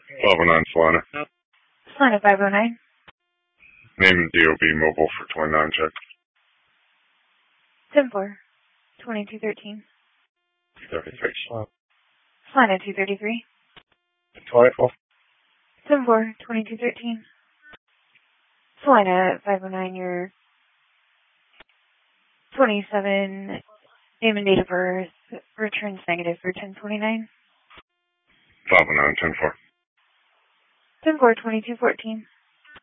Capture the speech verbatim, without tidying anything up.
twelve oh nine Solana. Solana five oh nine. Name and D O B mobile for twenty-nine check. ten four. twenty-two thirteen. thirty-six. Solana two thirty-three. twenty-four. ten four. twenty-two thirteen. Solana five oh nine, your twenty-seven, name and date of birth, returns negative for ten twenty-nine. five oh nine, ten four. ten four. twenty-two fourteen.